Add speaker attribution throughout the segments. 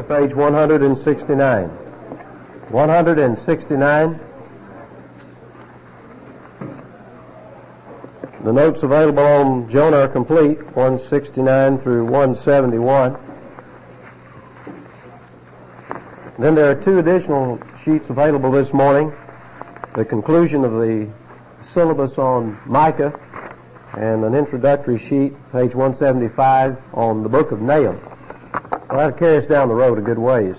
Speaker 1: page 169. 169. The notes available on Jonah are complete, 169 through 171. Then there are two additional sheets available this morning. The conclusion of the syllabus on Micah and an introductory sheet, page 175, on the book of Nahum. Well, that'll carry us down the road a good ways.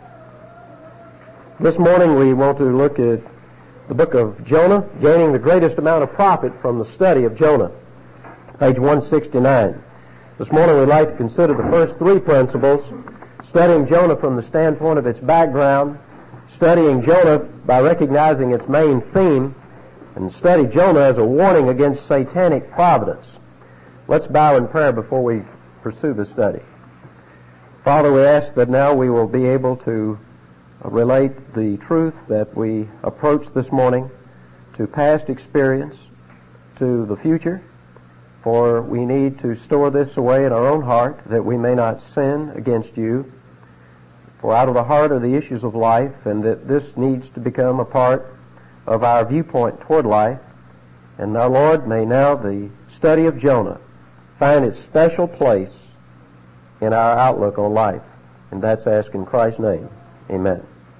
Speaker 1: This morning we want to look at the book of Jonah, gaining the greatest amount of profit from the study of Jonah, page 169. This morning we'd like to consider the first three principles, studying Jonah from the standpoint of its background, studying Jonah by recognizing its main theme, and study Jonah as a warning against satanic providence. Let's bow in prayer before we pursue the study. Father, we ask that now we will be able to relate the truth that we approach this morning to past experience, to the future, for we need to store this away in our own heart that we may not sin against you. For out of the heart are the issues of life, and that this needs to become a part of our viewpoint toward life. And now, Lord, may now the study of Jonah find its special place in our outlook on life. And that's asked in Christ's name. Amen.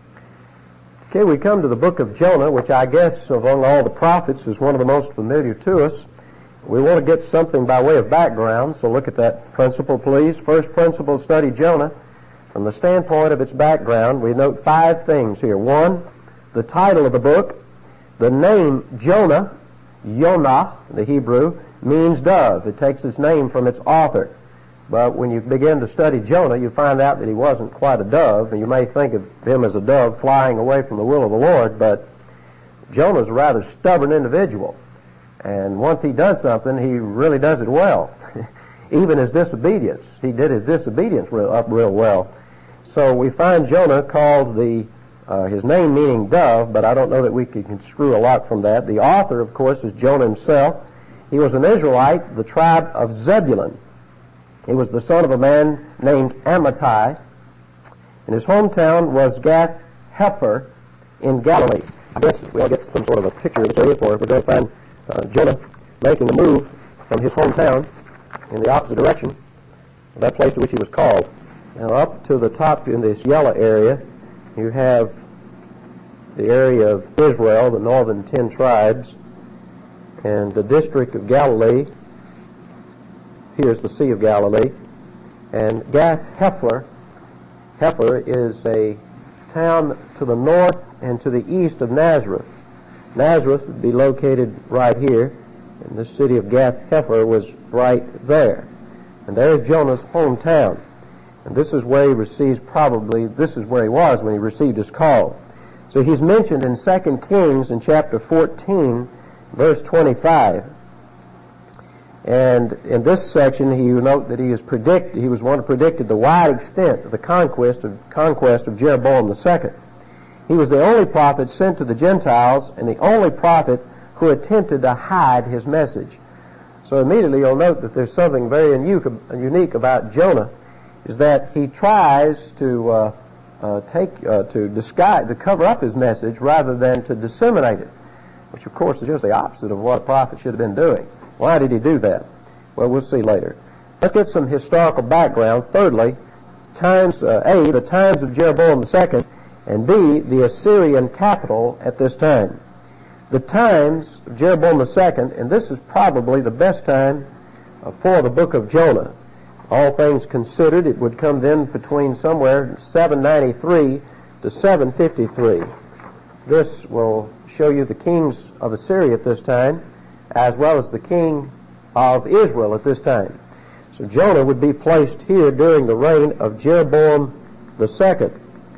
Speaker 1: Okay, we come to the book of Jonah, which I guess among all the prophets is one of the most familiar to us. We want to get something by way of background, so look at that principle, please. First principle, study Jonah. From the standpoint of its background, we note five things here. One, the title of the book. The name Jonah, Yonah, the Hebrew, means dove. It takes its name from its author. But when you begin to study Jonah, you find out that he wasn't quite a dove, and you may think of him as a dove flying away from the will of the Lord, but Jonah's a rather stubborn individual. And once he does something, he really does it well. Even his disobedience. He did his disobedience real well. So we find Jonah called his name meaning dove, but I don't know that we can construe a lot from that. The author, of course, is Jonah himself. He was an Israelite, the tribe of Zebulun. He was the son of a man named Amittai, and his hometown was Gath Hepher in Galilee. I guess we'll get some sort of a picture of this area for it. We're going to find Jonah making a move from his hometown in the opposite direction of that place to which he was called. Now up to the top in this yellow area, you have the area of Israel, the northern 10 tribes, and the district of Galilee. Here's the Sea of Galilee. And Gath Hepher is a town to the north and to the east of Nazareth. Nazareth would be located right here, and the city of Gath Hepher was right there. And there's Jonah's hometown. And this is where he receives this is where he was when he received his call. So he's mentioned in 2 Kings in chapter 14, verse 25. And in this section, you note that he was one who predicted the wide extent of the conquest of Jeroboam II. He was the only prophet sent to the Gentiles and the only prophet who attempted to hide his message. So immediately you'll note that there's something very unique about Jonah, is that he tries to cover up his message rather than to disseminate it, which of course is just the opposite of what a prophet should have been doing. Why did he do that? Well, we'll see later. Let's get some historical background. Thirdly, the times of Jeroboam II, and B, the Assyrian capital at this time. The times of Jeroboam II, and this is probably the best time for the book of Jonah. All things considered, it would come then between somewhere 793 to 753. This will show you the kings of Assyria at this time, as well as the king of Israel at this time. So Jonah would be placed here during the reign of Jeroboam II.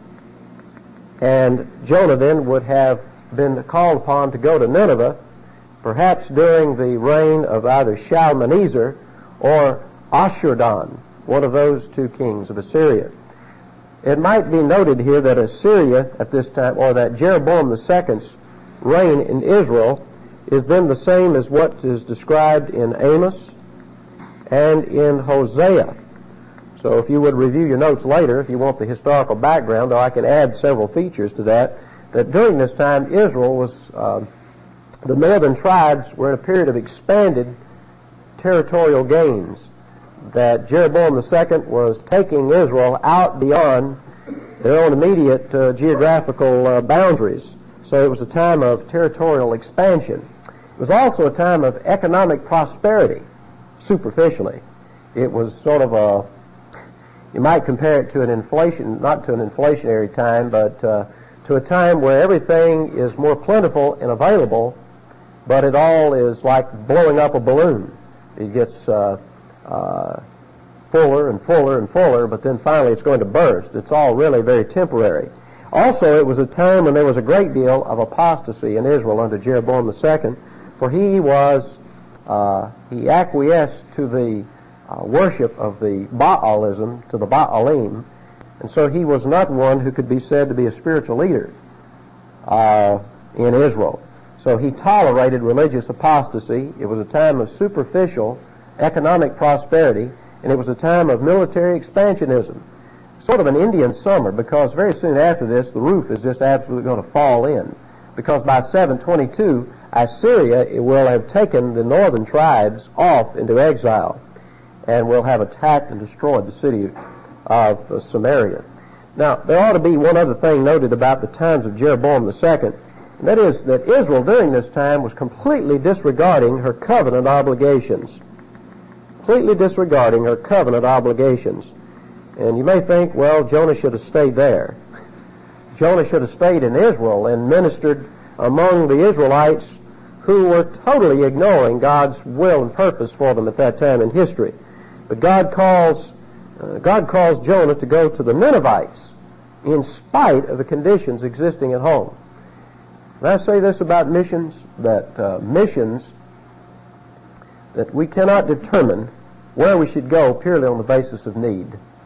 Speaker 1: And Jonah then would have been called upon to go to Nineveh, perhaps during the reign of either Shalmaneser or Ashurdan, one of those two kings of Assyria. It might be noted here that Assyria at this time, or that Jeroboam II's reign in Israel, is then the same as what is described in Amos and in Hosea. So if you would review your notes later, if you want the historical background, or I can add several features to that during this time Israel was, the northern tribes were in a period of expanded territorial gains, that Jeroboam II was taking Israel out beyond their own immediate geographical boundaries. So it was a time of territorial expansion. It was also a time of economic prosperity, superficially. It was sort of you might compare it to an inflation, not to an inflationary time, but to a time where everything is more plentiful and available, but it all is like blowing up a balloon. It gets fuller and fuller and fuller, but then finally it's going to burst. It's all really very temporary. Also, it was a time when there was a great deal of apostasy in Israel under Jeroboam II, for he acquiesced to the worship of the Baalism, to the Baalim, and so he was not one who could be said to be a spiritual leader in Israel. So he tolerated religious apostasy. It was a time of superficial economic prosperity, and it was a time of military expansionism. Sort of an Indian summer, because very soon after this, the roof is just absolutely going to fall in. Because by 722, Assyria will have taken the northern tribes off into exile, and will have attacked and destroyed the city of Samaria. Now, there ought to be one other thing noted about the times of Jeroboam II, and that is that Israel during this time was completely disregarding her covenant obligations. Completely disregarding her covenant obligations. And you may think, well, Jonah should have stayed there. Jonah should have stayed in Israel and ministered among the Israelites who were totally ignoring God's will and purpose for them at that time in history. But God calls Jonah to go to the Ninevites in spite of the conditions existing at home. And I say this about missions, that we cannot determine where we should go purely on the basis of need.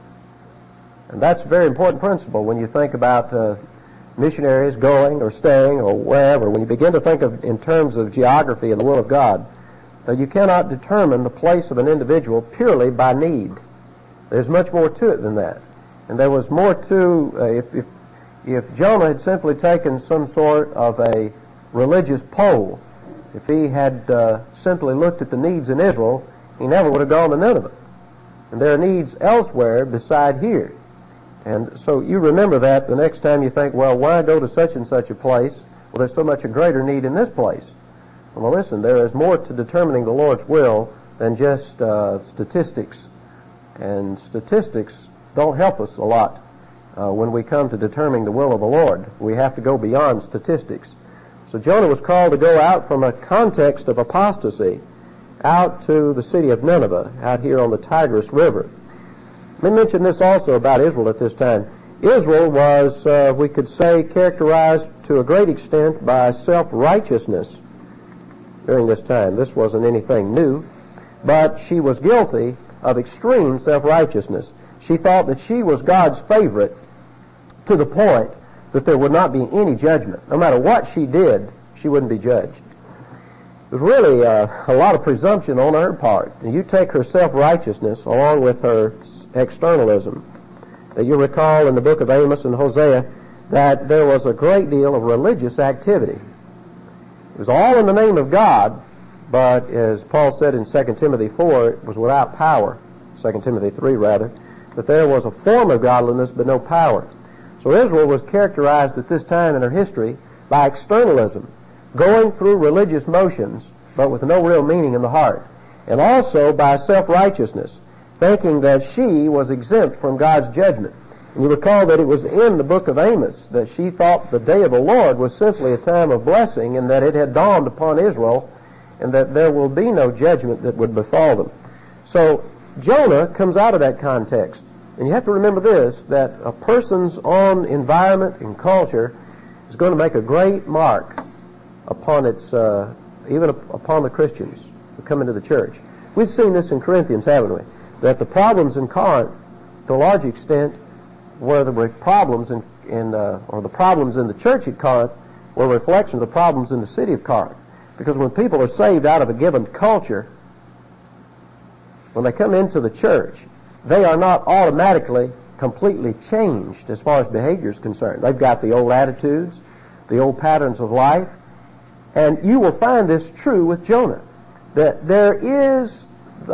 Speaker 1: And that's a very important principle when you think about missionaries going or staying or wherever. When you begin to think of in terms of geography and the will of God, that you cannot determine the place of an individual purely by need. There's much more to it than that. And there was more to, if Jonah had simply taken some sort of a religious poll, if he had simply looked at the needs in Israel, he never would have gone to Nineveh. And there are needs elsewhere beside here. And so you remember that the next time you think, well, why go to such and such a place? Well, there's so much a greater need in this place. Well, listen, there is more to determining the Lord's will than just statistics. And statistics don't help us a lot when we come to determining the will of the Lord. We have to go beyond statistics. So Jonah was called to go out from a context of apostasy out to the city of Nineveh, out here on the Tigris River. Let me mention this also about Israel at this time. Israel was, we could say, characterized to a great extent by self-righteousness during this time. This wasn't anything new, but she was guilty of extreme self-righteousness. She thought that she was God's favorite to the point that there would not be any judgment. No matter what she did, she wouldn't be judged. It was really a lot of presumption on her part. And you take her self-righteousness along with her externalism. You recall in the book of Amos and Hosea that there was a great deal of religious activity. It was all in the name of God, but as Paul said in 2 Timothy 4, it was without power. 2 Timothy 3, rather. That there was a form of godliness, but no power. So Israel was characterized at this time in her history by externalism, going through religious motions, but with no real meaning in the heart. And also by self-righteousness, thinking that she was exempt from God's judgment. And you recall that it was in the book of Amos that she thought the day of the Lord was simply a time of blessing, and that it had dawned upon Israel, and that there will be no judgment that would befall them. So Jonah comes out of that context. And you have to remember this, that a person's own environment and culture is going to make a great mark upon its, even upon the Christians who come into the church. We've seen this in Corinthians, haven't we? That the problems in Corinth, to a large extent, were the problems or the problems in the church at Corinth were a reflection of the problems in the city of Corinth. Because when people are saved out of a given culture, when they come into the church, they are not automatically completely changed as far as behavior is concerned. They've got the old attitudes, the old patterns of life, and you will find this true with Jonah, that there is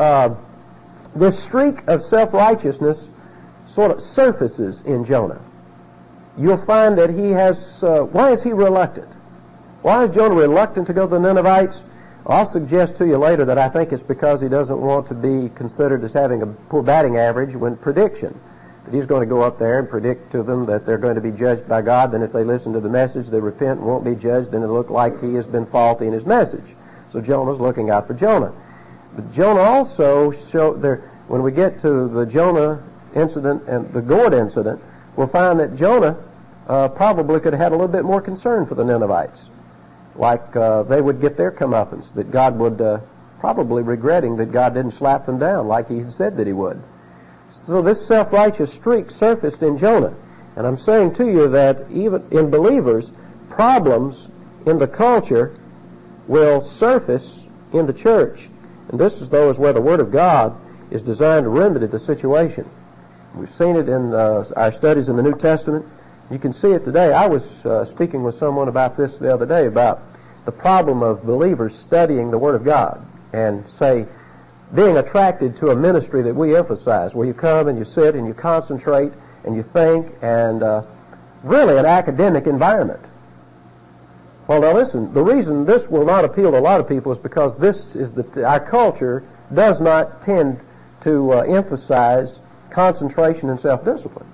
Speaker 1: this streak of self-righteousness sort of surfaces in Jonah. You'll find that he has, why is he reluctant? Why is Jonah reluctant to go to the Ninevites? I'll suggest to you later that I think it's because he doesn't want to be considered as having a poor batting average when prediction. That he's going to go up there and predict to them that they're going to be judged by God. Then if they listen to the message, they repent and won't be judged, then it'll look like he has been faulty in his message. So Jonah's looking out for Jonah. But Jonah also showed there, when we get to the Jonah incident and the gourd incident, we'll find that Jonah probably could have had a little bit more concern for the Ninevites. Like they would get their comeuppance, that God would, probably regretting that God didn't slap them down like he had said that he would. So this self-righteous streak surfaced in Jonah. And I'm saying to you that even in believers, problems in the culture will surface in the church. And this is those where the Word of God is designed to remedy the situation. We've seen it in our studies in the New Testament. You can see it today. I was speaking with someone about this the other day, about the problem of believers studying the Word of God and, say, being attracted to a ministry that we emphasize, where you come and you sit and you concentrate and you think, and really an academic environment. Well, now listen, the reason this will not appeal to a lot of people is because this is our culture does not tend to emphasize concentration and self-discipline.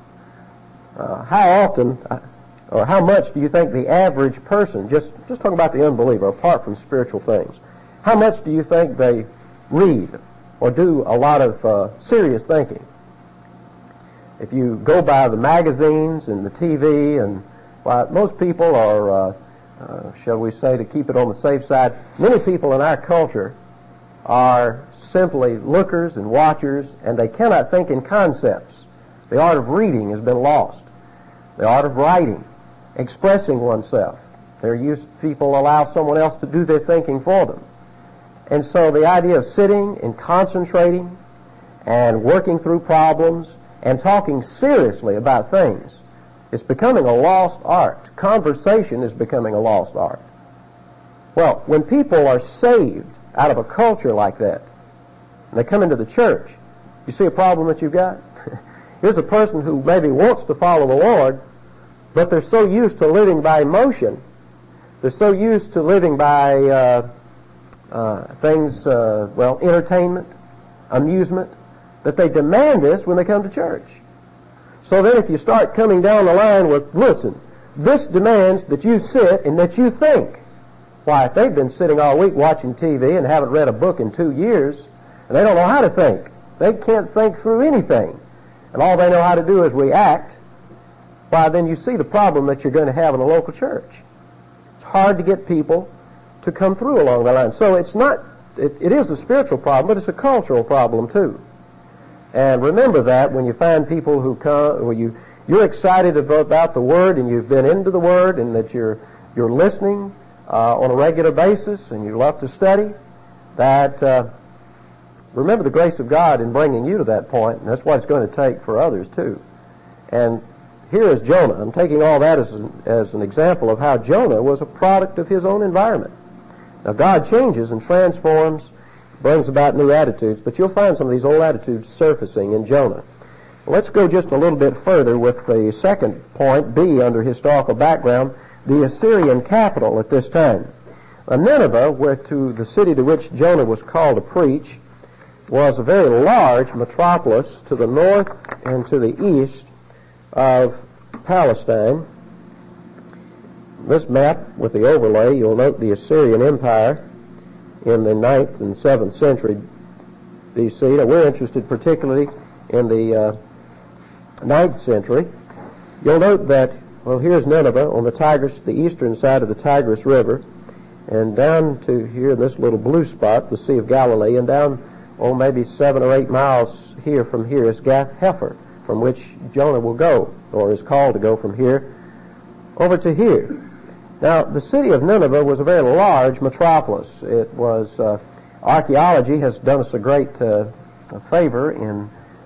Speaker 1: How often or how much do you think the average person, just talking about the unbeliever, apart from spiritual things, how much do you think they read or do a lot of serious thinking? If you go by the magazines and the TV, and most people are, shall we say, to keep it on the safe side, many people in our culture are simply lookers and watchers, and they cannot think in concepts. The art of reading has been lost. The art of writing, expressing oneself. People allow someone else to do their thinking for them. And so the idea of sitting and concentrating and working through problems and talking seriously about things is becoming a lost art. Conversation is becoming a lost art. Well, when people are saved out of a culture like that, and they come into the church, you see a problem that you've got? Here's a person who maybe wants to follow the Lord, but they're so used to living by emotion, they're so used to living by things, entertainment, amusement, that they demand this when they come to church. So then if you start coming down the line with, listen, this demands that you sit and that you think. Why, if they've been sitting all week watching TV and haven't read a book in 2 years, and they don't know how to think, they can't think through anything, and all they know how to do is react, why, then you see the problem that you're going to have in a local church. It's hard to get people to come through along the line. So it's not, it is a spiritual problem, but it's a cultural problem too. And remember that when you find people who come, where you're excited about the Word, and you've been into the Word, and that you're listening on a regular basis, and you love to study, that remember the grace of God in bringing you to that point, and that's what it's going to take for others too. And here is Jonah. I'm taking all that as an example of how Jonah was a product of his own environment. Now God changes and transforms, brings about new attitudes, but you'll find some of these old attitudes surfacing in Jonah. Well, let's go just a little bit further with the second point, B, under historical background, the Assyrian capital at this time. Nineveh, the city to which Jonah was called to preach, was a very large metropolis to the north and to the east of Palestine. This map with the overlay, you'll note the Assyrian Empire in the 9th and 7th century B.C. Now, we're interested particularly in the 9th century. You'll note that, well, here's Nineveh on the eastern side of the Tigris River, and down to here, this little blue spot, the Sea of Galilee, and down, maybe 7 or 8 miles from here is Gath Hepher, from which Jonah will go, or is called to go from here over to here. Now, the city of Nineveh was a very large metropolis. It was, archaeology has done us a great favor in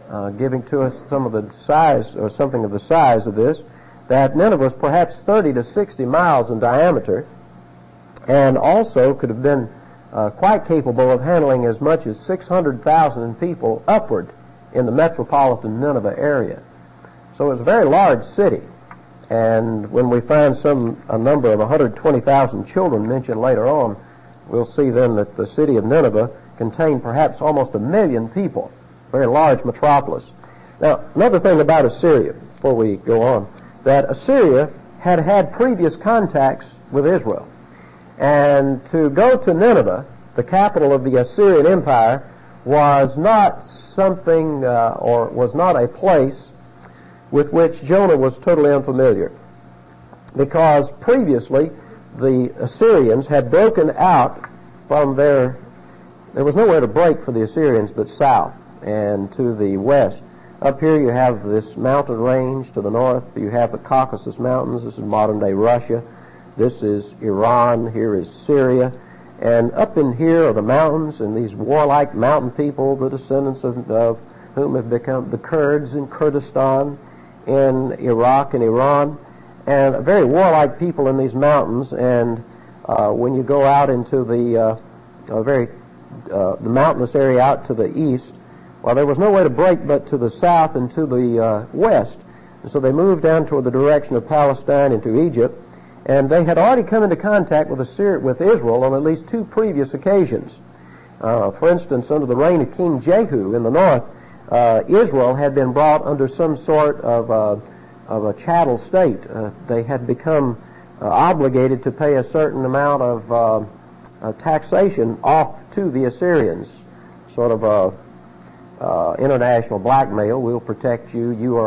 Speaker 1: giving to us some of the size, or something of the size of this, that Nineveh was perhaps 30 to 60 miles in diameter, and also could have been quite capable of handling as much as 600,000 people upward in the metropolitan Nineveh area. So it was a very large city. And when we find a number of 120,000 children mentioned later on, we'll see then that the city of Nineveh contained perhaps almost 1 million people, a very large metropolis. Now, another thing about Assyria, before we go on, that Assyria had had previous contacts with Israel. And to go to Nineveh, the capital of the Assyrian Empire, was not something, or was not a place with which Jonah was totally unfamiliar, because previously the Assyrians had broken out from there was nowhere to break for the Assyrians but south and to the west. Up here you have this mountain range. To the north you have the Caucasus Mountains. This is modern-day Russia. This is Iran. Here is Syria. And up in here are the mountains and these warlike mountain people, the descendants of whom have become the Kurds in Kurdistan, in Iraq and Iran, and very warlike people in these mountains. And when you go out into the mountainous area out to the east, well, there was no way to break but to the south and to the west. And so they moved down toward the direction of Palestine into Egypt, and they had already come into contact with Israel on at least 2 previous occasions. For instance, under the reign of King Jehu in the north, Israel had been brought under some sort of a chattel state. They had become obligated to pay a certain amount of taxation off to the Assyrians, sort of international blackmail. We'll protect you. You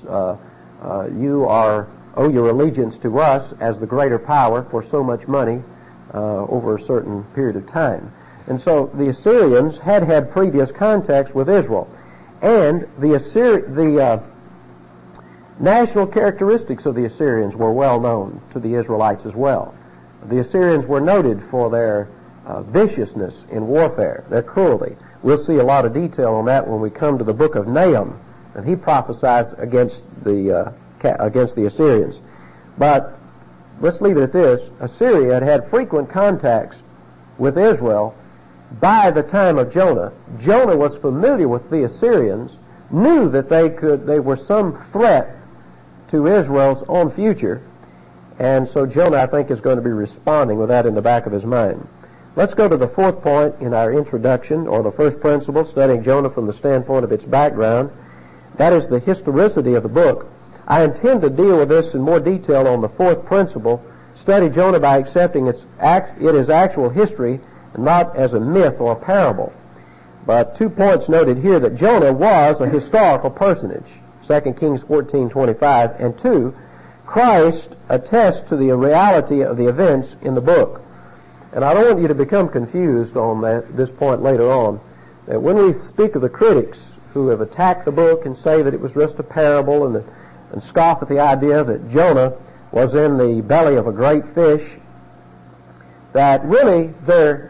Speaker 1: owe your allegiance to us as the greater power for so much money over a certain period of time. And so the Assyrians had had previous contacts with Israel. And the national characteristics of the Assyrians were well known to the Israelites as well. The Assyrians were noted for their viciousness in warfare, their cruelty. We'll see a lot of detail on that when we come to the book of Nahum, and he prophesies against the Assyrians. But let's leave it at this. Assyria had had frequent contacts with Israel by the time of Jonah. Jonah was familiar with the Assyrians, knew that they were some threat to Israel's own future, and so Jonah, I think, is going to be responding with that in the back of his mind. Let's go to the 4th point in our introduction, or the first principle, studying Jonah from the standpoint of its background. That is the historicity of the book. I intend to deal with this in more detail on the 4th principle, study Jonah by accepting it as actual history and not as a myth or a parable. But 2 points noted here: that Jonah was a historical personage, 2 Kings 14:25, and 2, Christ attests to the reality of the events in the book. And I don't want you to become confused on this point later on, that when we speak of the critics who have attacked the book and say that it was just a parable and scoff at the idea that Jonah was in the belly of a great fish, that really their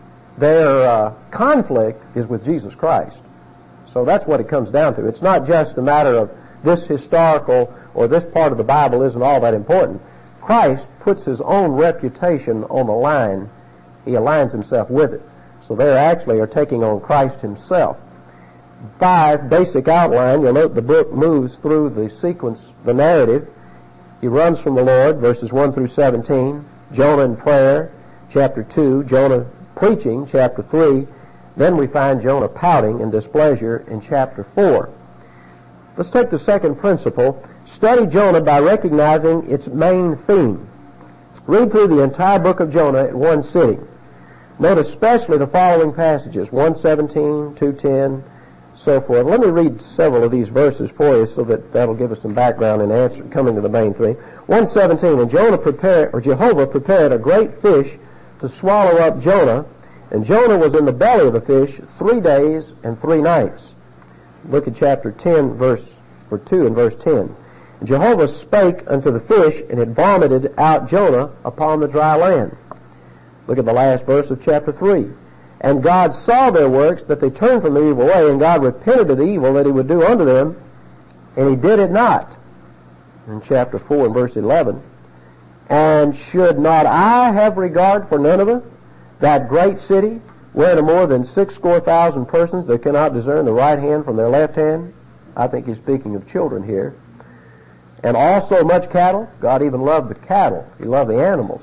Speaker 1: conflict is with Jesus Christ. So that's what it comes down to. It's not just a matter of this historical or this part of the Bible isn't all that important. Christ puts his own reputation on the line. He aligns himself with it. So they actually are taking on Christ himself. 5, basic outline. You'll note the book moves through the sequence, the narrative. He runs from the Lord, verses 1 through 17. Jonah in prayer, chapter 2. Jonah preaching, chapter 3. Then we find Jonah pouting in displeasure in chapter 4. Let's take the 2nd principle. Study Jonah by recognizing its main theme. Read through the entire book of Jonah at one sitting. Note especially the following passages: 1:17, 2:10, so forth. Let me read several of these verses for you so that'll give us some background in answer, coming to the main theme. 1:17, and Jehovah prepared a great fish to swallow up Jonah, and Jonah was in the belly of the fish 3 days and 3 nights. Look at chapter 10, verse 2 and verse 10. And Jehovah spake unto the fish, and it vomited out Jonah upon the dry land. Look at the last verse of chapter 3. And God saw their works, that they turned from the evil way, and God repented of the evil that he would do unto them, and he did it not. In chapter 4 and verse 11. And should not I have regard for Nineveh, that great city, wherein are more than 60,000 persons that cannot discern the right hand from their left hand? I think he's speaking of children here. And also much cattle. God even loved the cattle. He loved the animals.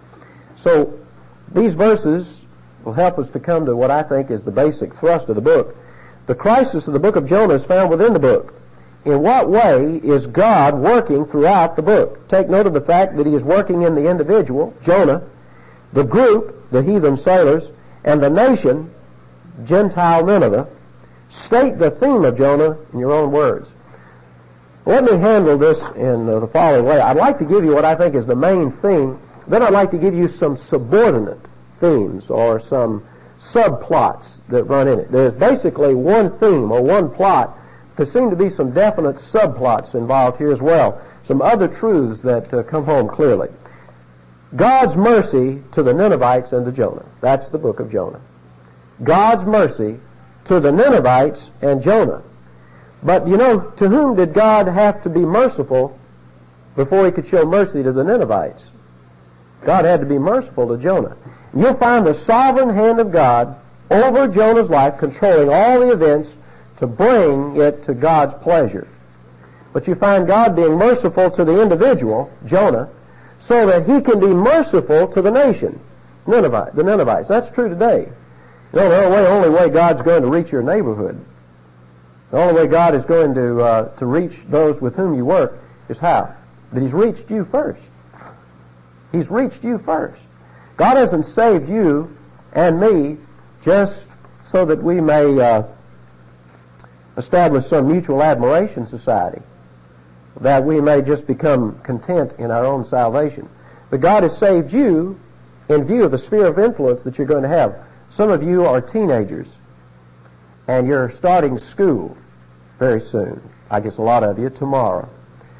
Speaker 1: So these verses will help us to come to what I think is the basic thrust of the book. The crisis of the book of Jonah is found within the book. In what way is God working throughout the book? Take note of the fact that he is working in the individual, Jonah, the group, the heathen sailors, and the nation, Gentile Nineveh. State the theme of Jonah in your own words. Let me handle this in the following way. I'd like to give you what I think is the main theme. Then I'd like to give you some subordinate themes or some subplots that run in it. There's basically one theme or one plot. There seem to be some definite subplots involved here as well. Some other truths that come home clearly. God's mercy to the Ninevites and to Jonah. That's the book of Jonah. God's mercy to the Ninevites and Jonah. But, you know, to whom did God have to be merciful before he could show mercy to the Ninevites? God had to be merciful to Jonah. You'll find the sovereign hand of God over Jonah's life, controlling all the events to bring it to God's pleasure. But you find God being merciful to the individual, Jonah, so that he can be merciful to the nation, Nineveh, the Ninevites. That's true today. You know, the only way God's going to reach your neighborhood, the only way God is going to reach those with whom you work is how? That he's reached you first. He's reached you first. God hasn't saved you and me just so that we may establish some mutual admiration society, that we may just become content in our own salvation. But God has saved you in view of the sphere of influence that you're going to have. Some of you are teenagers, and you're starting school very soon. I guess a lot of you tomorrow.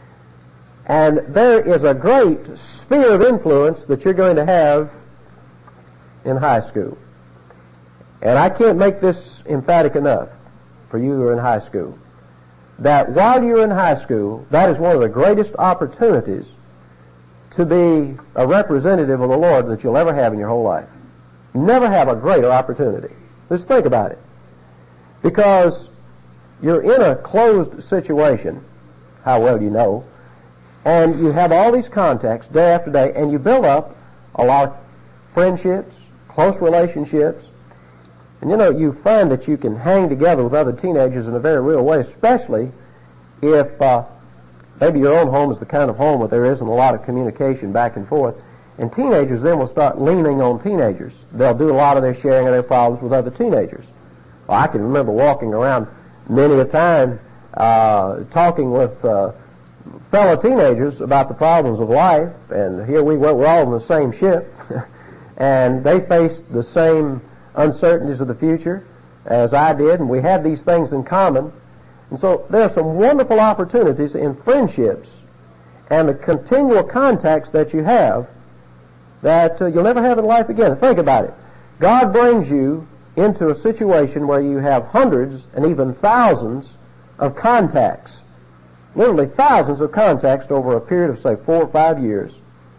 Speaker 1: And there is a great sphere of influence that you're going to have in high school. And I can't make this emphatic enough for you who are in high school, that while you're in high school, that is one of the greatest opportunities to be a representative of the Lord that you'll ever have in your whole life. You never have a greater opportunity. Just think about it. Because you're in a closed situation, how well you know, and you have all these contacts day after day, and you build up a lot of friendships, close relationships, and you know, you find that you can hang together with other teenagers in a very real way, especially if maybe your own home is the kind of home where there isn't a lot of communication back and forth. And teenagers then will start leaning on teenagers. They'll do a lot of their sharing of their problems with other teenagers. Well, I can remember walking around many a time talking with fellow teenagers about the problems of life, and here we were, we're all in the same ship, and they faced the same uncertainties of the future as I did, and we had these things in common. And so there are some wonderful opportunities in friendships and the continual contacts that you have that you'll never have in life again. Think about it. God brings you into a situation where you have hundreds and even thousands of contacts, literally thousands of contacts over a period of, say, 4 or 5 years.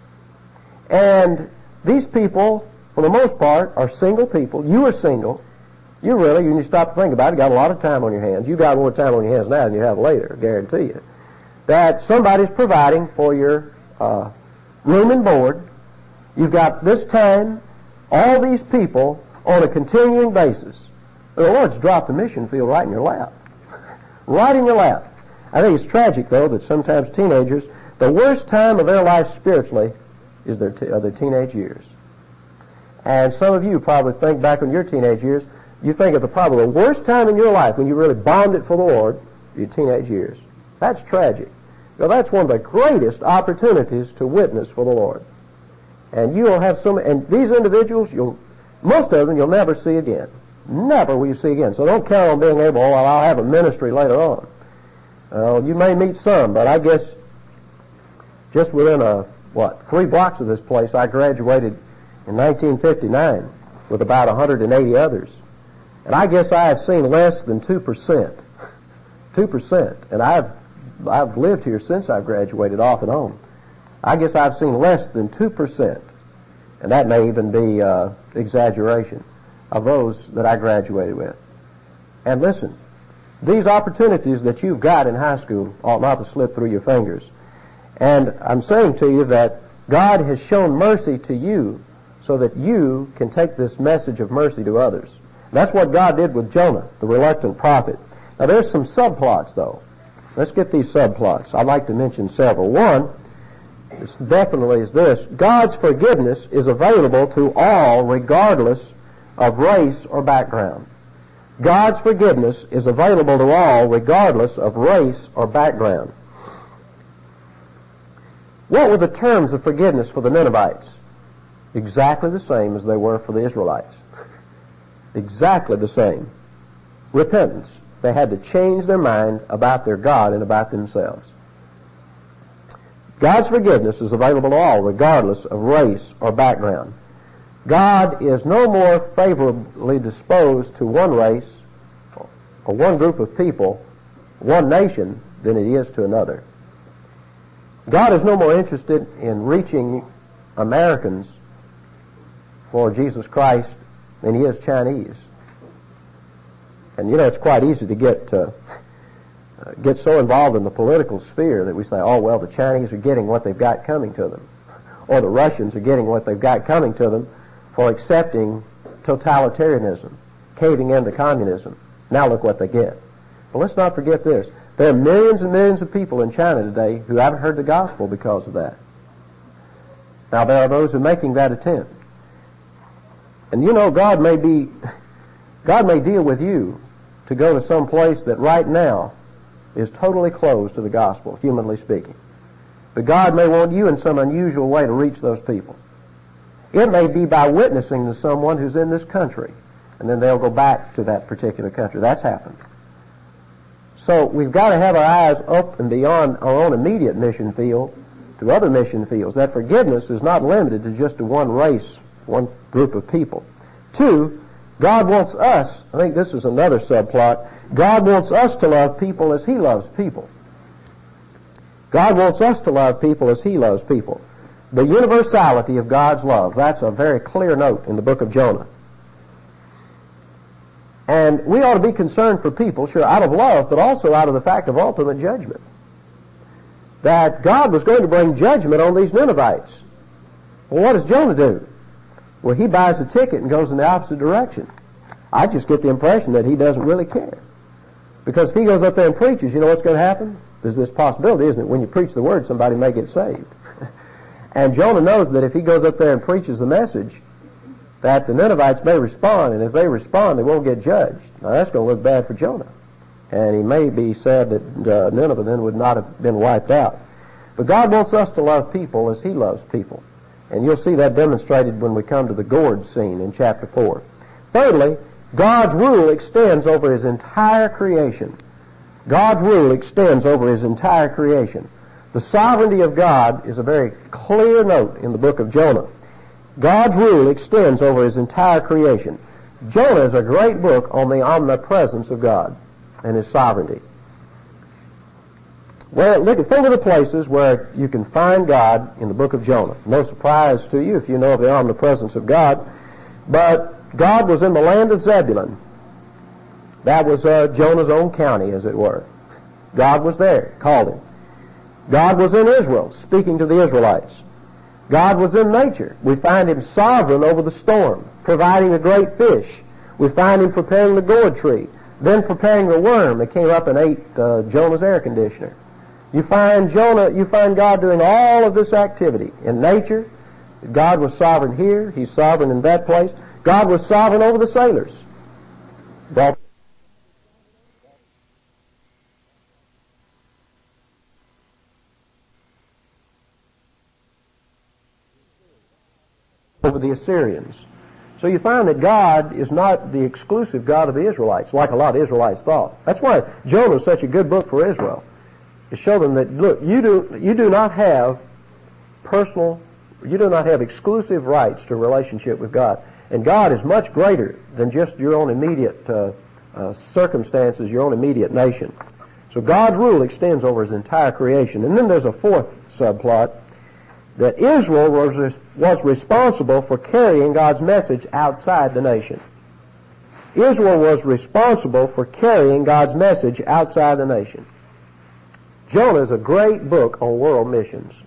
Speaker 1: And these people, for the most part, are single people. You are single. You really, when you stop to think about it, got a lot of time on your hands. You've got more time on your hands now than you have later, I guarantee you. That somebody's providing for your room and board. You've got this time, all these people on a continuing basis. The Lord's dropped the mission field right in your lap. Right in your lap. I think it's tragic, though, that sometimes teenagers, the worst time of their life spiritually is their teenage years. And some of you probably think back on your teenage years, you think of probably the worst time in your life when you really bombed it for the Lord, your teenage years. That's tragic. Well, that's one of the greatest opportunities to witness for the Lord. And you will have and these individuals, most of them you'll never see again. Never will you see again. So don't count on being able, I'll have a ministry later on. You may meet some, but I guess just within 3 blocks of this place, I graduated in 1959. with about 180 others. And I guess I have seen less than 2%. 2%. And I've lived here since I graduated off and on. I guess I've seen less than 2%. And that may even be exaggeration of those that I graduated with. And listen, these opportunities that you've got in high school ought not to slip through your fingers. And I'm saying to you that God has shown mercy to you so that you can take this message of mercy to others. That's what God did with Jonah, the reluctant prophet. Now there's some subplots though. Let's get these subplots. I'd like to mention several. One, this definitely is this: God's forgiveness is available to all regardless of race or background. God's forgiveness is available to all regardless of race or background. What were the terms of forgiveness for the Ninevites? Exactly the same as they were for the Israelites. Exactly the same. Repentance. They had to change their mind about their God and about themselves. God's forgiveness is available to all, regardless of race or background. God is no more favorably disposed to one race or one group of people, one nation, than it is to another. God is no more interested in reaching Americans for Jesus Christ than he is Chinese. And you know, it's quite easy to get so involved in the political sphere that we say, oh, well, the Chinese are getting what they've got coming to them. Or the Russians are getting what they've got coming to them for accepting totalitarianism, caving into communism. Now look what they get. But let's not forget this. There are millions and millions of people in China today who haven't heard the gospel because of that. Now there are those who are making that attempt. And you know, God may deal with you to go to some place that right now is totally closed to the gospel, humanly speaking. But God may want you in some unusual way to reach those people. It may be by witnessing to someone who's in this country, and then they'll go back to that particular country. That's happened. So we've got to have our eyes up and beyond our own immediate mission field to other mission fields. That forgiveness is not limited to just to one race, one group of people. Two, God wants us, I think this is another subplot, God wants us to love people as he loves people. God wants us to love people as he loves people. The universality of God's love, that's a very clear note in the book of Jonah. And we ought to be concerned for people, sure, out of love, but also out of the fact of ultimate judgment. That God was going to bring judgment on these Ninevites. Well, what does Jonah do? Well, he buys a ticket and goes in the opposite direction. I just get the impression that he doesn't really care. Because if he goes up there and preaches, you know what's going to happen? There's this possibility, isn't it? When you preach the word, somebody may get saved. And Jonah knows that if he goes up there and preaches the message, that the Ninevites may respond, and if they respond, they won't get judged. Now, that's going to look bad for Jonah. And he may be sad that Nineveh then would not have been wiped out. But God wants us to love people as he loves people. And you'll see that demonstrated when we come to the gourd scene in chapter 4. Thirdly, God's rule extends over his entire creation. God's rule extends over his entire creation. The sovereignty of God is a very clear note in the book of Jonah. God's rule extends over his entire creation. Jonah is a great book on the omnipresence of God and his sovereignty. Well, think of the places where you can find God in the book of Jonah. No surprise to you if you know of the omnipresence of God. But God was in the land of Zebulun. That was Jonah's own county, as it were. God was there, called him. God was in Israel, speaking to the Israelites. God was in nature. We find him sovereign over the storm, providing a great fish. We find him preparing the gourd tree, then preparing the worm that came up and ate Jonah's air conditioner. You find God doing all of this activity in nature. God was sovereign here. He's sovereign in that place. God was sovereign over the sailors. Over the Assyrians. So you find that God is not the exclusive God of the Israelites, like a lot of Israelites thought. That's why Jonah is such a good book for Israel. To show them that, look, you do not have exclusive rights to a relationship with God. And God is much greater than just your own immediate circumstances, your own immediate nation. So God's rule extends over His entire creation. And then there's a fourth subplot, that Israel was responsible for carrying God's message outside the nation. Israel was responsible for carrying God's message outside the nation. Jonah is a great book on world missions.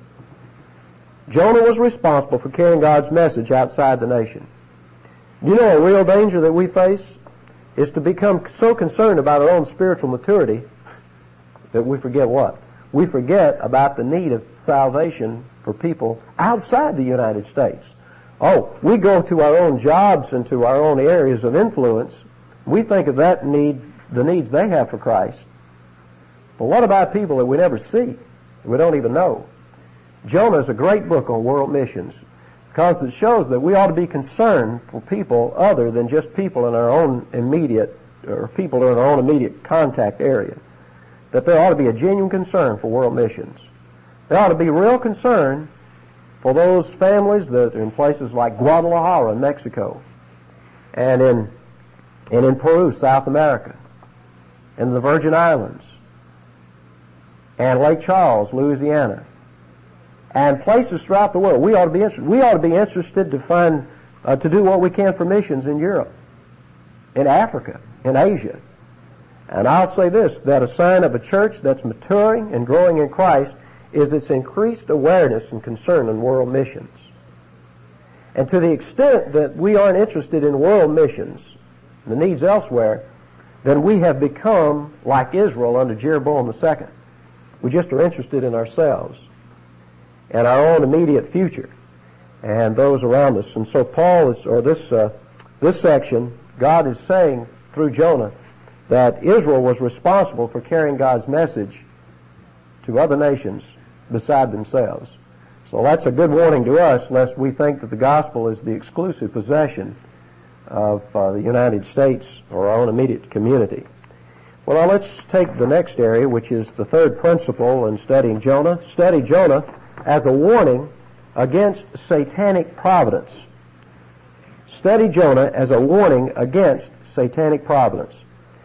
Speaker 1: Jonah was responsible for carrying God's message outside the nation. You know, a real danger that we face is to become so concerned about our own spiritual maturity that we forget what? We forget about the need of salvation for people outside the United States. Oh, we go to our own jobs and to our own areas of influence. We think of that need, the needs they have for Christ. But what about people that we never see, we don't even know? Jonah is a great book on world missions because it shows that we ought to be concerned for people other than just people in our own immediate, or people in our own immediate contact area. That there ought to be a genuine concern for world missions. There ought to be real concern for those families that are in places like Guadalajara in Mexico, and in Peru, South America, and the Virgin Islands, and Lake Charles, Louisiana, and places throughout the world. We ought to be interested. We ought to be interested to find to do what we can for missions in Europe, in Africa, in Asia. And I'll say this, that a sign of a church that's maturing and growing in Christ is its increased awareness and concern in world missions. And to the extent that we aren't interested in world missions, the needs elsewhere, then we have become like Israel under Jeroboam II. We just are interested in ourselves and our own immediate future and those around us. And so Paul is, or this section, God is saying through Jonah that Israel was responsible for carrying God's message to other nations beside themselves. So that's a good warning to us, lest we think that the gospel is the exclusive possession of the United States or our own immediate community. Well, now let's take the next area, which is the third principle in studying Jonah. Study Jonah as a warning against satanic providence. Study Jonah as a warning against satanic providence.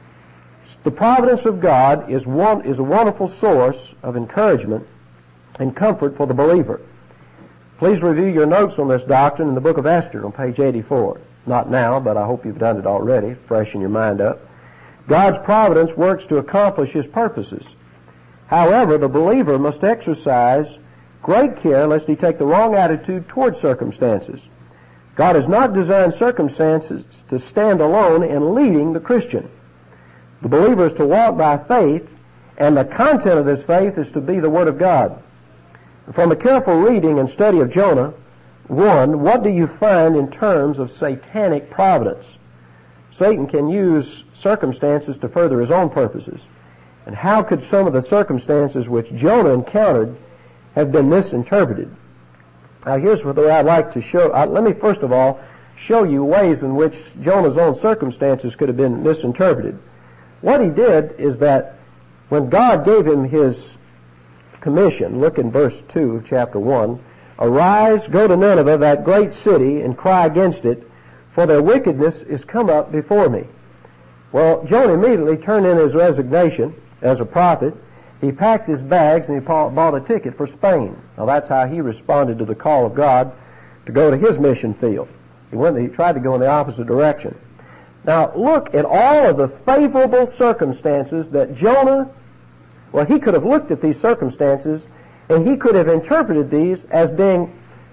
Speaker 1: The providence of God is a wonderful source of encouragement and comfort for the believer. Please review your notes on this doctrine in the book of Esther on page 84. Not now, but I hope you've done it already. Freshen your mind up. God's providence works to accomplish His purposes. However, the believer must exercise great care lest he take the wrong attitude toward circumstances. God has not designed circumstances to stand alone in leading the Christian. The believer is to walk by faith, and the content of this faith is to be the Word of God. From a careful reading and study of Jonah, 1, what do you find in terms of satanic providence? Satan can use circumstances to further his own purposes. And how could some of the circumstances which Jonah encountered have been misinterpreted? Now here's what I'd like to show. Let me first of all show you ways in which Jonah's own circumstances could have been misinterpreted. What he did is that when God gave him his commission, look in verse 2 of chapter 1, "Arise, go to Nineveh, that great city, and cry against it, for their wickedness is come up before me." Well, Jonah immediately turned in his resignation as a prophet. He packed his bags and he bought a ticket for Spain. Now that's how he responded to the call of God to go to his mission field. He tried to go in the opposite direction. Now look at all of the favorable circumstances that Jonah, well, he could have looked at these circumstances and he could have interpreted these as being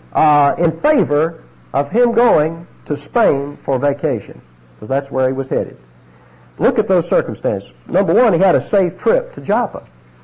Speaker 1: in favor of him going to Spain for vacation, because that's where he was headed. Look at those circumstances. Number 1, he had a safe trip to Joppa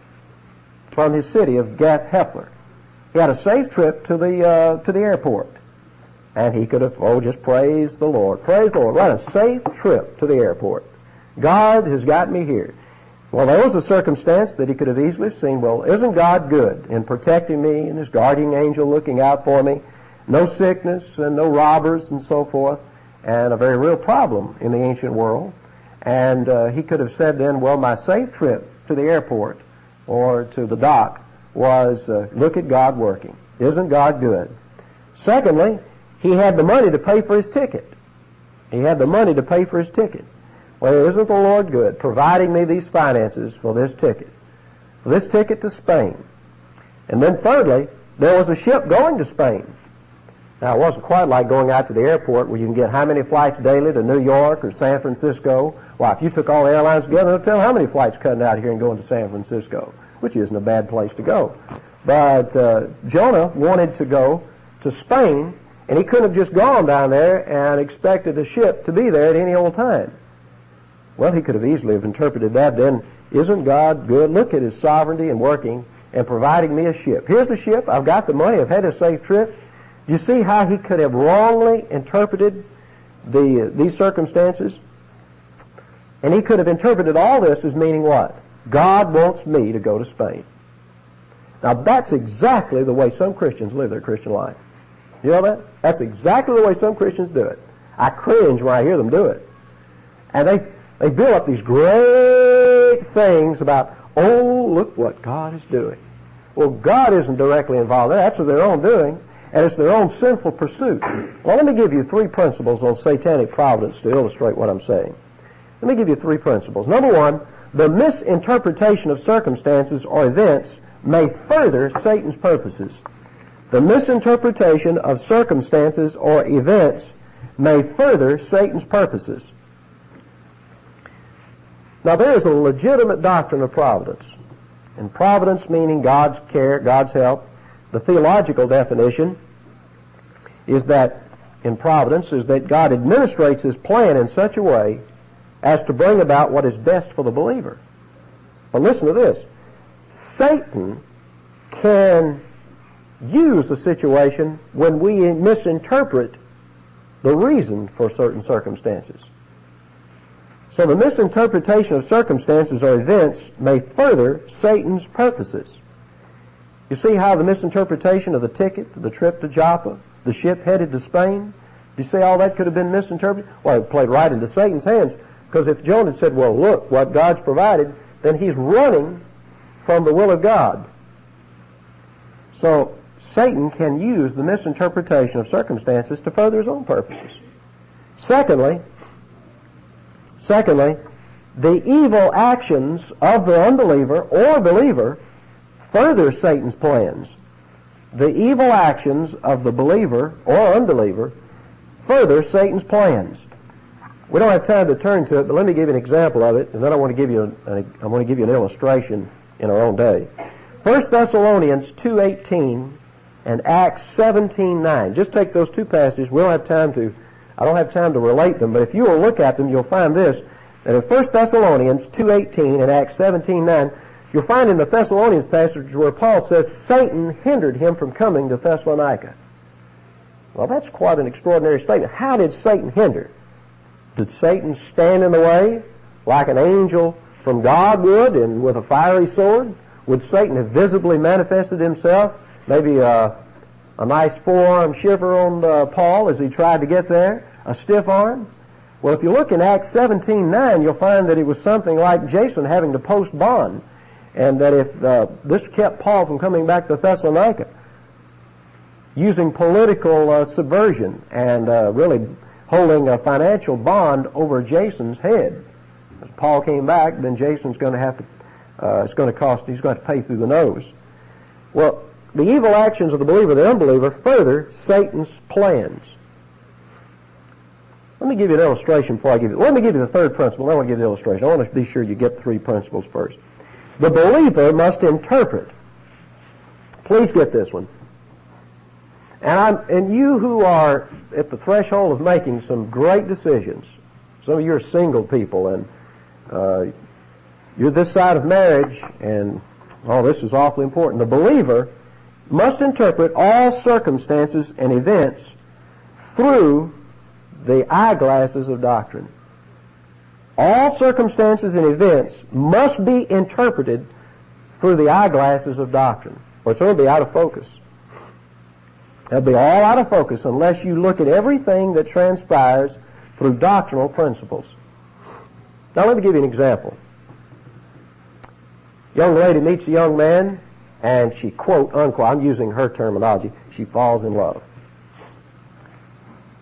Speaker 1: from his city of Gath Hepher. He had a safe trip to the airport. And he could have, just praise the Lord. Praise the Lord. What a safe trip to the airport. God has got me here. Well, there was a circumstance that he could have easily seen, well, isn't God good in protecting me and His guardian angel looking out for me? No sickness and no robbers and so forth. And a very real problem in the ancient world. And he could have said then, well, my safe trip to the airport or to the dock was, look at God working. Isn't God good? Secondly, he had the money to pay for his ticket. He had the money to pay for his ticket. Well, isn't the Lord good, providing me these finances for this ticket to Spain? And then thirdly, there was a ship going to Spain. Now, it wasn't quite like going out to the airport where you can get how many flights daily to New York or San Francisco. Well, if you took all the airlines together, it'll tell how many flights cutting out here and going to San Francisco, which isn't a bad place to go. But Jonah wanted to go to Spain, and he couldn't have just gone down there and expected a ship to be there at any old time. Well, he could have easily have interpreted that then, isn't God good? Look at his sovereignty and working and providing me a ship. Here's a ship. I've got the money. I've had a safe trip. Do you see how he could have wrongly interpreted these circumstances? And he could have interpreted all this as meaning what? God wants me to go to Spain. Now, that's exactly the way some Christians live their Christian life. You know that? That's exactly the way some Christians do it. I cringe when I hear them do it. And they build up these great things about, oh, look what God is doing. Well, God isn't directly involved in that. That's of their own doing, and it's their own sinful pursuit. Well, let me give you 3 principles on satanic providence to illustrate what I'm saying. Let me give you 3 principles. Number 1, the misinterpretation of circumstances or events may further Satan's purposes. The misinterpretation of circumstances or events may further Satan's purposes. Now, there is a legitimate doctrine of providence. And providence meaning God's care, God's help. The theological definition is that in providence is that God administrates his plan in such a way as to bring about what is best for the believer. But listen to this. Satan can use a situation when we misinterpret the reason for certain circumstances. So the misinterpretation of circumstances or events may further Satan's purposes. You see how the misinterpretation of the ticket, the trip to Joppa, the ship headed to Spain, do you see all that could have been misinterpreted? Well, it played right into Satan's hands, because if Jonah had said, well, look, what God's provided, then he's running from the will of God. So Satan can use the misinterpretation of circumstances to further his own purposes. Secondly, the evil actions of the unbeliever or believer further Satan's plans. The evil actions of the believer or unbeliever further Satan's plans. We don't have time to turn to it, but let me give you an example of it, and then I want to give you an illustration in our own day. 1 Thessalonians 2:18 and Acts 17:9. Just take those 2 passages. I don't have time to relate them, but if you will look at them, you'll find this, that in 1 Thessalonians 2:18 and Acts 17:9, you'll find in the Thessalonians passage where Paul says Satan hindered him from coming to Thessalonica. Well, that's quite an extraordinary statement. How did Satan hinder? Did Satan stand in the way like an angel from God would and with a fiery sword? Would Satan have visibly manifested himself? Maybe a nice forearm shiver on Paul as he tried to get there? A stiff arm? Well, if you look in Acts 17:9, you'll find that it was something like Jason having to post bond, and that if this kept Paul from coming back to Thessalonica, using political subversion and really holding a financial bond over Jason's head. As Paul came back, then Jason's going to have to, he's going to pay through the nose. Well, the evil actions of the believer, the unbeliever, further Satan's plans. Let me give you an illustration before let me give you the 3rd principle, then I want to give you the illustration. I want to be sure you get the 3 principles first. The believer must interpret. Please get this one. And you who are at the threshold of making some great decisions, some of you are single people, and you're this side of marriage, and this is awfully important. The believer must interpret all circumstances and events through the eyeglasses of doctrine. All circumstances and events must be interpreted through the eyeglasses of doctrine, or it's going to be out of focus. It'll be all out of focus unless you look at everything that transpires through doctrinal principles. Now let me give you an example. Young lady meets a young man, and she, quote, unquote, I'm using her terminology, she falls in love.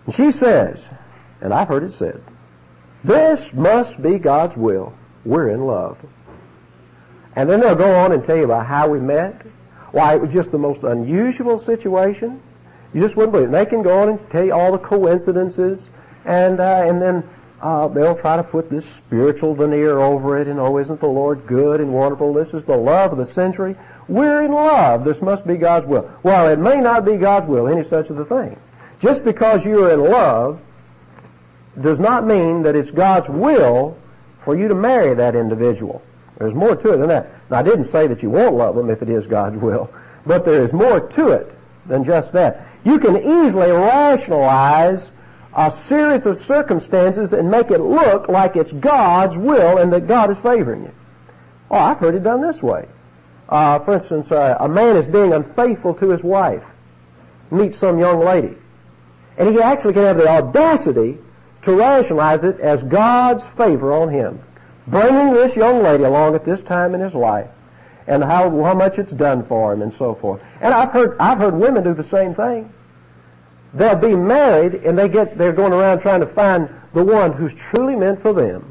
Speaker 1: And she says, and I've heard it said, this must be God's will. We're in love. And then they'll go on and tell you about how we met. Why, it was just the most unusual situation. You just wouldn't believe it. And they can go on and tell you all the coincidences, and then they'll try to put this spiritual veneer over it, and oh, isn't the Lord good and wonderful? This is the love of the century. We're in love. This must be God's will. Well, it may not be God's will, any such a thing. Just because you're in love does not mean that it's God's will for you to marry that individual. There's more to it than that. Now, I didn't say that you won't love them if it is God's will, but there is more to it than just that. You can easily rationalize a series of circumstances and make it look like it's God's will and that God is favoring you. Oh, I've heard it done this way. For instance, a man is being unfaithful to his wife, meets some young lady, and he actually can have the audacity to rationalize it as God's favor on him, bringing this young lady along at this time in his life, and how much it's done for him and so forth. And I've heard women do the same thing. They'll be married and they're going around trying to find the one who's truly meant for them.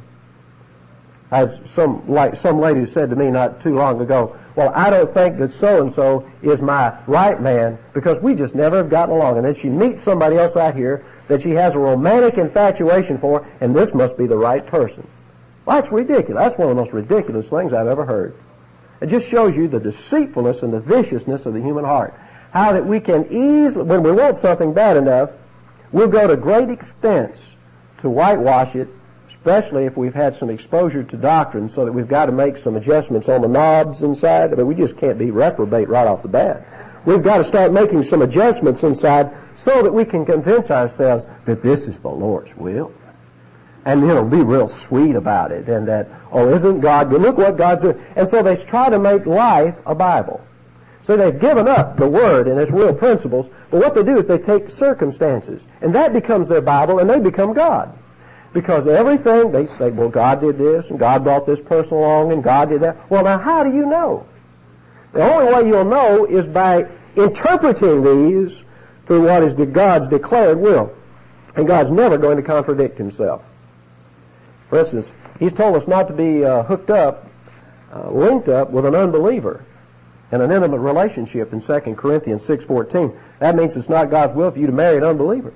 Speaker 1: I had some lady who said to me not too long ago, well, I don't think that so-and-so is my right man because we just never have gotten along. And then she meets somebody else out here that she has a romantic infatuation for, and this must be the right person. Well, that's ridiculous. That's one of the most ridiculous things I've ever heard. It just shows you the deceitfulness and the viciousness of the human heart. How that we can easily, when we want something bad enough, we'll go to great extents to whitewash it, especially if we've had some exposure to doctrine, so that we've got to make some adjustments on the knobs inside. I mean, we just can't be reprobate right off the bat. We've got to start making some adjustments inside so that we can convince ourselves that this is the Lord's will. And, be real sweet about it. And that, oh, isn't God good? Look what God's doing. And so they try to make life a Bible. So they've given up the Word and its real principles, but what they do is they take circumstances, and that becomes their Bible, and they become God. Because everything, they say, well, God did this, and God brought this person along, and God did that. Well, now, how do you know? The only way you'll know is by interpreting these through what is God's declared will. And God's never going to contradict himself. For instance, he's told us not to be hooked up, linked up with an unbeliever in an intimate relationship in 2 Corinthians 6:14. That means it's not God's will for you to marry an unbeliever.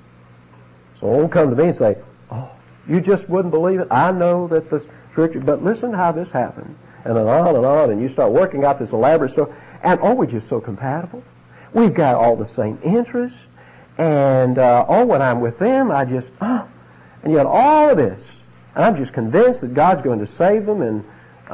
Speaker 1: So don't come to me and say, oh, you just wouldn't believe it. I know that the Scripture, but listen how this happened. And on, and you start working out this elaborate stuff. And, oh, we're just so compatible. We've got all the same interests. And, when I'm with them, I just, and you got all of this. And I'm just convinced that God's going to save them and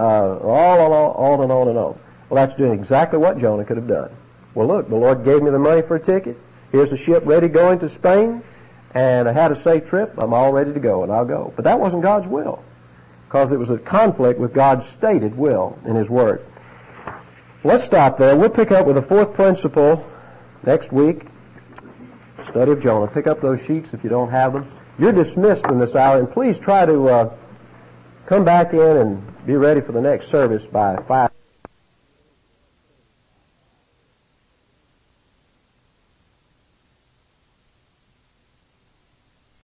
Speaker 1: on and on. Well, that's doing exactly what Jonah could have done. Well, look, the Lord gave me the money for a ticket. Here's a ship ready going to Spain. And I had a safe trip. I'm all ready to go, and I'll go. But that wasn't God's will, because it was a conflict with God's stated will in His Word. Let's stop there. We'll pick up with the fourth principle next week, study of Jonah. Pick up those sheets if you don't have them. You're dismissed from this hour, and please try to come back in and be ready for the next service by 5.